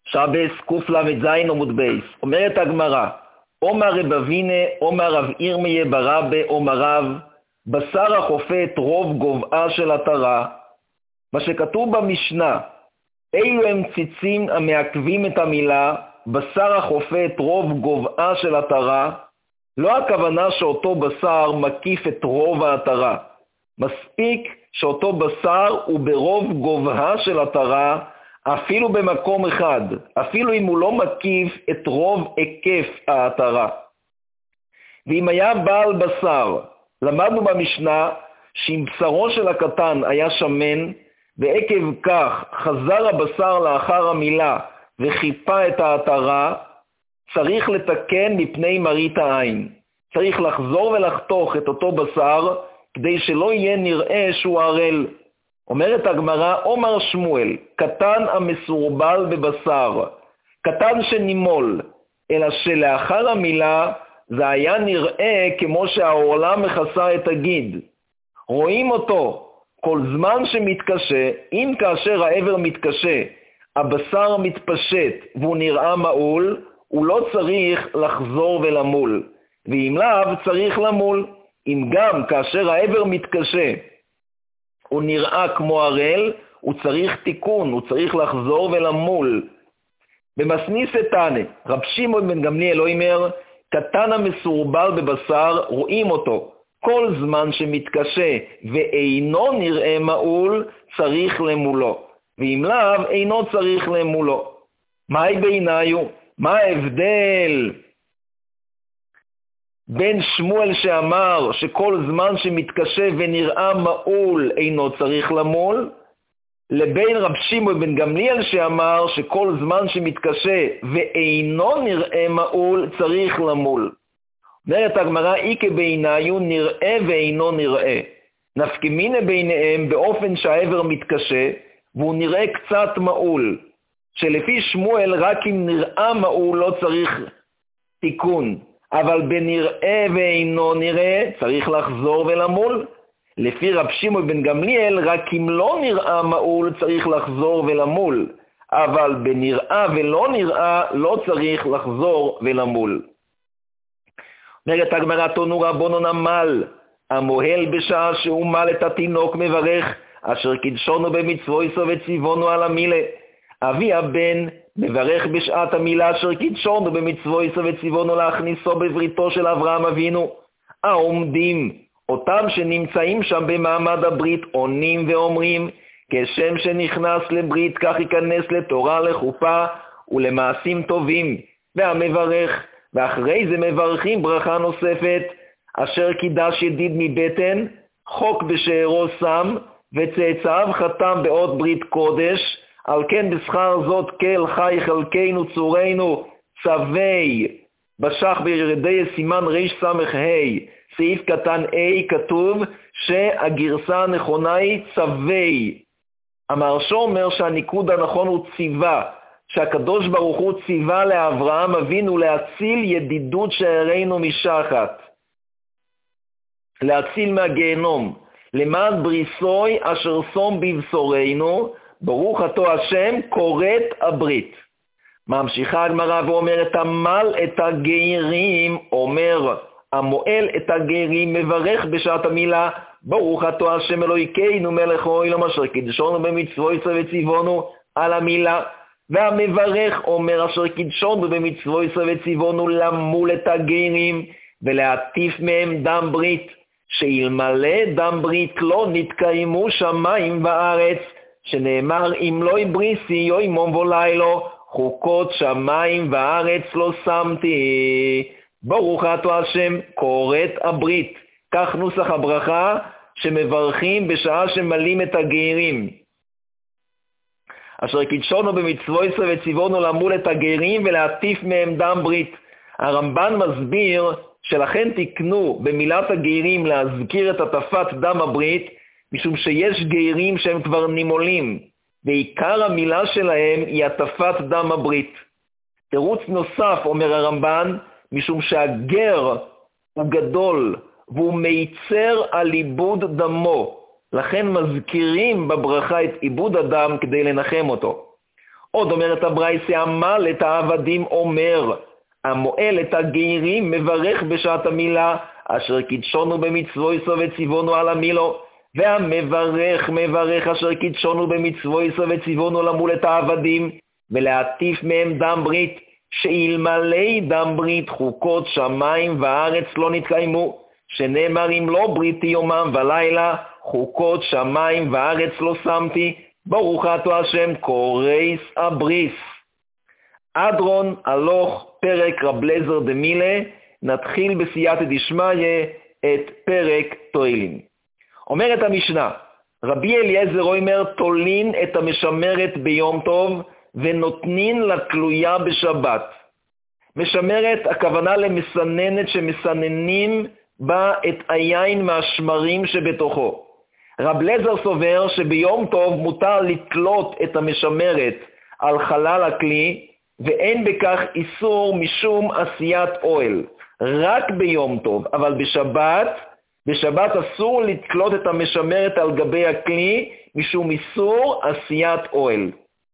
שבס קל"ז עמוד בייס. אומרת הגמרא, אומר רב אבינה, אומר רב ירמיה ברבה, אומר רב, בשר החופה את רוב גובעה של התרה. מה שכתוב במשנה, אילו הם ציצים המעכבים את המילה, בשר החופה את רוב גובעה של התרה, לא הכוונה שאותו בשר מקיף את רוב התרה. מספיק שאותו בשר הוא ברוב גובהה של התרה, אפילו במקום אחד, אפילו אם הוא לא מקיף את רוב היקף התרה. ואם היה בעל בשר, למדנו במשנה שאם בשרו של הקטן היה שמן, ועקב כך חזר הבשר לאחר המילה וחיפה את התרה, צריך לתקן מפני מראית העין. צריך לחזור ולחתוך את אותו בשר, כדי שלא יהיה נראה שהוא ערל. אומרת הגמרא, אומר שמואל, קטן המסורבל בבשר, קטן שנימול, אלא שלאחר המילה זה היה נראה כמו שהעורלה מכסה את הגיד. רואים אותו כל זמן שמתקשה, אם כאשר העבר מתקשה, הבשר מתפשט והוא נראה מעול, הוא לא צריך לחזור ולמול. ואם לאו צריך למול. אם גם כאשר העבר מתקשה, הוא נראה כמו ערל, הוא צריך תיקון, הוא צריך לחזור ולמול. במסניס תנא, רב שמעון בן גמליאל אומר, קטן המסורבל בבשר, רואים אותו. כל זמן שמתקשה ואינו נראה מעול, צריך למולו. ואם לאו, אינו צריך למולו. מהי בעיניו? מה ההבדל בין שמואל שאמר שכל זמן שמתקשה ונראה מעול אינו צריך למול, לבין רב שמעון בן גמליאל שאמר שכל זמן שמתקשה ואינו נראה מעול צריך למול. אומרת הגמרא, איקה בעיניו נראה ואינו נראה. נפקמינה ביניהם באופן שהעבר מתקשה והוא נראה קצת מעול, שלפי שמואל רק אם נראה מעול לא צריך תיקון, אבל בנראה ואינו נראה צריך לחזור ולמול. לפי רב שמעון בן גמליאל רק אם לא נראה מעול צריך לחזור ולמול, אבל בנראה ולא נראה לא צריך לחזור ולמול. אומרת הגמרא, תנו רבונן המל, המוהל בשעה שהוא מל את התינוק מברך, אשר קידשונו במצוותו וציוונו על המילה. אבי הבן מברך בשעת המילה אשר קידשונו במצוותו וציוונו להכניסו בבריתו של אברהם אבינו. העומדים, אותם שנמצאים שם במעמד הברית, עונים ואומרים, כשם שנכנס לברית כך ייכנס לתורה, לחופה ולמעשים טובים. והמברך, ואחרי זה מברכים ברכה נוספת, אשר קידש ידיד מבטן, חוק בשערו שם, וצאצאיו חתם באות ברית קודש, על כן בשכר זאת כל חי חלקנו צורנו צווי. בשח בירדי סימן רש סמך ה' סעיף קטן A כתוב שהגרסה הנכונה היא צווי. המהרש"א אומר שהניקוד הנכון הוא ציווה, שהקדוש ברוך הוא ציווה לאברהם אבינו להציל ידידות שערינו משחת, להציל מהגיהנום, למען בריסוי אשר שום בבשורנו, ברוך אתה השם כורת הברית. ממשיכה הגמרא ואומרת, המל את הגרים, אומר המועל את הגרים, מברך בשעת המילה, ברוך אתה השם אלוהינו מלך העולם אשר קידשנו במצוותו וציוונו על המילה. והמברך אומר אשר קידשנו במצוותו וציוונו למול את הגרים ולהטיף מהם דם ברית, שאלמלא דם ברית לא נתקיימו שמיים וארץ, שנאמר אם לא הבריסי יומם ולילו, חוקות שמיים וארץ לא שמתי. ברוך אתה השם כורת הברית. כך נוסח הברכה שמברכים בשעה שמלים את הגרים. אשר קידשנו במצוותו וציוונו למול את הגרים ולהטיף מהם דם ברית. הרמב"ן מסביר שלכן תקנו במילת הגרים להזכיר את הטפת דם הברית, משום שיש גרים שהם כבר נימולים, ועיקר המילה שלהם היא הטפת דם הברית. תירוץ נוסף, אומר הרמב"ן, משום שהגר הוא גדול והוא מייצר על איבוד דמו, לכן מזכירים בברכה את איבוד הדם כדי לנחם אותו. עוד אומרת הברייתא, עמל את העבדים אומר, המועל את הגרים מברך בשעת המילה, אשר קידשונו במצוותו וציוונו על המילו, והמברך מברך אשר קידשונו במצוותו וציוונו למול את העבדים, ולהטיף מהם דם ברית, שאלמלא דם ברית חוקות שמיים וארץ לא נתקיימו, שנאמר אם לא בריתי יומם ולילה, חוקות שמיים וארץ לא שמתי, ברוך אתה השם קורייס הבריס. אדרון הלוך פרק רב אליעזר דמילה, נתחיל בסייעתא דשמיא את פרק תועלין. אומרת המשנה, רבי אליעזר אומר תולין את המשמרת ביום טוב ונותנין לתלויה בשבת. משמרת הכוונה למסננת שמסננים בה את היין מהשמרים שבתוכו. רב אליעזר סובר שביום טוב מותר לתלות את המשמרת על חלל הכלי, ואין בכך איסור משום עשיית אוהל. רק ביום טוב, אבל בשבת אסור לתלות את המשמרת על גבי הכלי, משום איסור עשיית אוהל.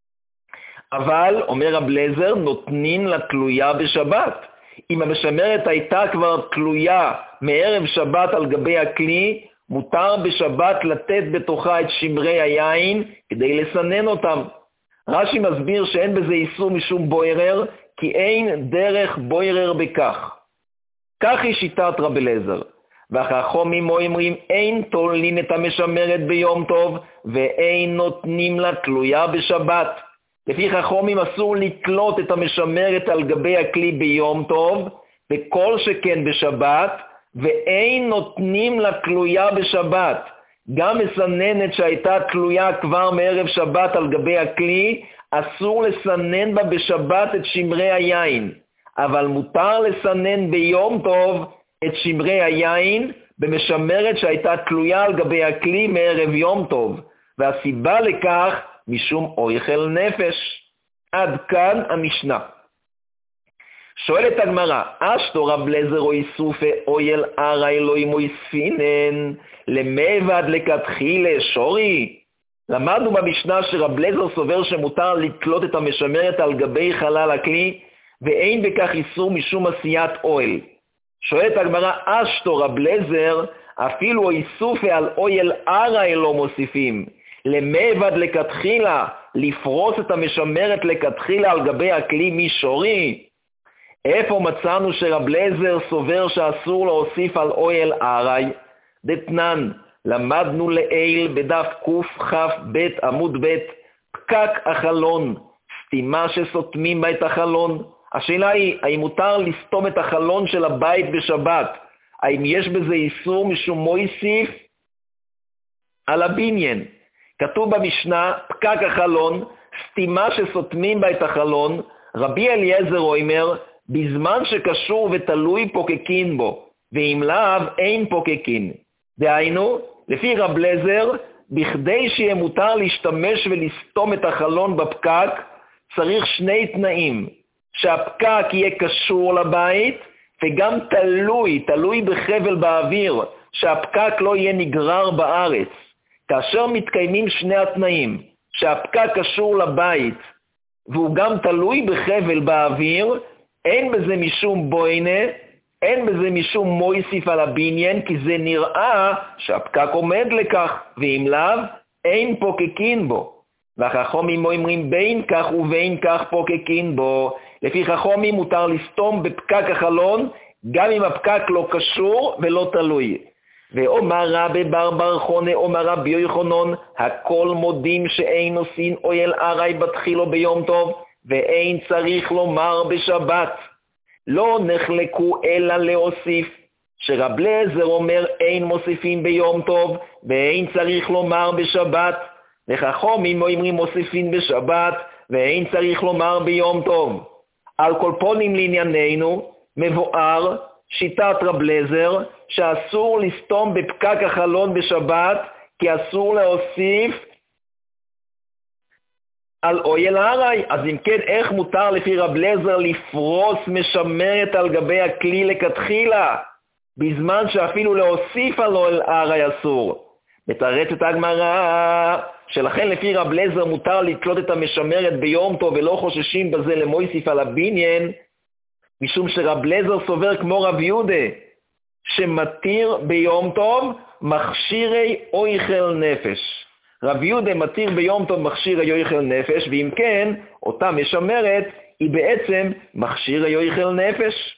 אבל, אומר רב אליעזר, נותנים לה תלויה בשבת. אם המשמרת הייתה כבר תלויה מערב שבת על גבי הכלי, מותר בשבת לתת בתוכה את שמרי היין כדי לסנן אותם. רש"י מסביר שאין בזה איסור משום בוירר, כי אין דרך בוירר בכך. כך היא שיטת רב אליעזר. והחכמים אומרים אין תולין את המשמרת ביום טוב ואין נותנים לה תלויה בשבת. לפי חכמים אסור לתלות את המשמרת על גבי הכלי ביום טוב, וכל שכן בשבת, ואין נותנים לה תלויה בשבת. גם מסננת שהייתה תלויה כבר מערב שבת על גבי הכלי, אסור לסנן בה בשבת את שמרי היין, אבל מותר לסנן ביום טוב את שמרי היין במשמרת שהייתה תלויה על גבי הכלי מערב יום טוב, והסיבה לכך משום אוכל נפש. עד כאן המשנה. שואלת הגמרא, אשתו רב אליעזר או איסופה אויל ארעי לא מויספינן למבד לכתחילה שורי? למדנו במשנה שרב אליעזר סובר שמותר לתלות את המשמרת על גבי חלל הכלי, ואין בכך איסור משום עשיית אוהל. שואלת הגמרא, אשתו רב אליעזר אפילו איסופה על אויל ארעי לא מוסיפים, למבד לכתחילה, לפרוס את המשמרת לכתחילה על גבי הכלי מישורי. איפה מצאנו שרב אליעזר סובר שאסור להוסיף על אוהל ארעי? דתנן, למדנו לעיל בדף קכ"ב עמוד ב', פקק החלון, סתימה שסותמים בה את החלון. השאלה היא, האם מותר לסתום את החלון של הבית בשבת? האם יש בזה איסור משום מויסיף על הבניין? כתוב במשנה, פקק החלון, סתימה שסותמים בה את החלון. רבי אליעזר אומר, בזמן שקשור ותלוי פוקקין בו, ואם לאו אין פוקקין. דהיינו, לפי רב אליעזר, בכדי שיהיה מותר להשתמש ולסתום את החלון בפקק, צריך שני תנאים, שהפקק יהיה קשור לבית, וגם תלוי בחבל באוויר, שהפקק לא יהיה נגרר בארץ. כאשר מתקיימים שני התנאים, שהפקק קשור לבית, והוא גם תלוי בחבל באוויר, אין בזה משום בוינה, אין בזה משום מויסיף על הבניין, כי זה נראה שהפקק עומד לכך, ואם לאו, אין פוקקין בו. והחכמים אומרים בין כך ובין כך פוקקין בו. לפי חכמים מותר לסתום בפקק החלון, גם אם הפקק לא קשור ולא תלוי. ואומר רבי בר חונה, אומר רבי יוחנן, הכל מודים שאין עושים אוהל ארעי בתחילו ביום טוב, ואין צריך לומר בשבת. לא נחלקו אלא להוסיף, שרב אליעזר אומר אין מוסיפים ביום טוב, ואין צריך לומר בשבת. וחכמים אומרים מוסיפים בשבת, ואין צריך לומר ביום טוב. על כל פונים לענייננו, מבואר שיטת רב אליעזר, שאסור לסתום בפקק החלון בשבת, כי אסור להוסיף על אוהל ארעי. אז אם כן, איך מותר לפי רב אליעזר לפרוס משמרת על גבי הכלי לכתחילה, בזמן שאפילו להוסיף על אוהל ארעי אסור? מתרצת הגמרא, שלכן לפי רב אליעזר מותר לתלות את המשמרת ביום טוב ולא חוששים בזה למויסיף על הבניין, משום שרב אליעזר סובר כמו רב יהודה, שמתיר ביום טוב מכשירי אויכל נפש. רב יהודה מתיר ביום טוב מכשירי אויכל נפש, ואם כן, אותה משמרת היא בעצם מכשירי אויכל נפש.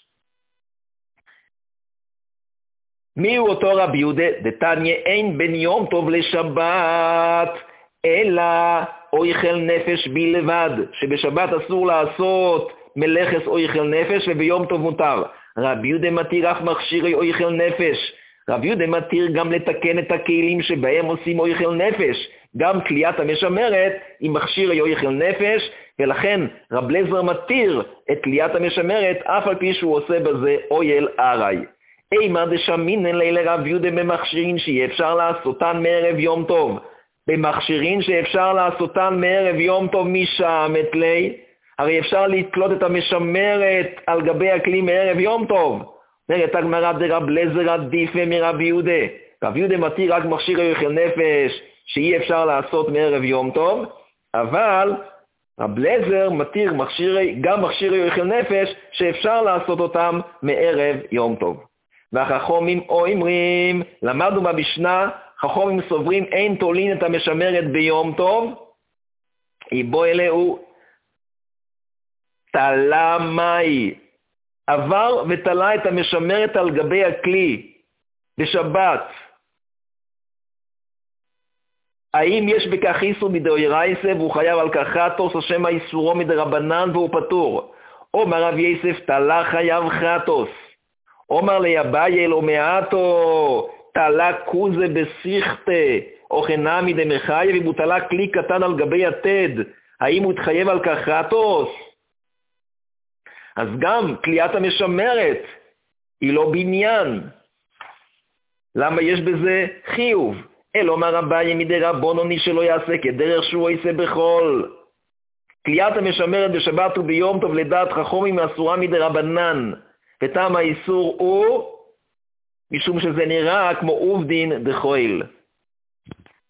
מי הוא אותו רב יהודה? דתניא אין בין יום טוב לשבת, אלא אויכל נפש בלבד, שבשבת אסור לעשות מלאכת אויכל נפש וביום טוב מותר. רב יהודה מתיר אף מכשירי אויכל נפש. רב יהודה מתיר גם לתקן את הכלים שבהם עושים אויכל נפש. גם כליית המשמרת היא מכשירי אויכל נפש, ולכן רב אליעזר מתיר את כליית המשמרת אף על פי שהוא עושה בזה אויל ארעי. אימה דשמינן לילה רב יהודה במכשירים שיהיה אפשר לעשותן מערב יום טוב. במכשירים שאפשר לעשותן מערב יום טוב משעמת לי, הרי אפשר לתלות את המשמרת על גבי הכלי מערב יום טוב. אומרת הגמרא דרב אליעזר עדיף מרב יהודה. רב יהודה מתיר רק מכשירי אויכל נפש שאי אפשר לעשות מערב יום טוב, אבל רב אליעזר מתיר גם מכשירי אויכל נפש שאפשר לעשות אותם מערב יום טוב. והחכמים אומרים, למדנו במשנה, חכמים סוברים אין תולין את המשמרת ביום טוב, איבו אלהו תלה מאי, עבר ותלה את המשמרת על גבי הכלי בשבת. האם יש בכך איסור מדאורייתא והוא חייב על כך חטוס, או שמא איסורו מדרבנן והוא פטור? אומר רב יוסף תלה חייב חטוס. אומר ליבאי אלו מעטו תלה קוזה בשיחתה, או חנמי דמחייב, אם הוא תלה כלי קטן על גבי התד, האם הוא התחייב על כך חטוס? אז גם כליית המשמרת היא לא בניין. למה יש בזה חיוב? אלא אומר רביי מדי רבונוני שלא יעשה כדרך שהוא יעשה בכל. כליית המשמרת בשבת וביום טוב לדעת חכמים אסורה מדי רבנן, וטעם האיסור הוא משום שזה נראה כמו עובדין דחויל.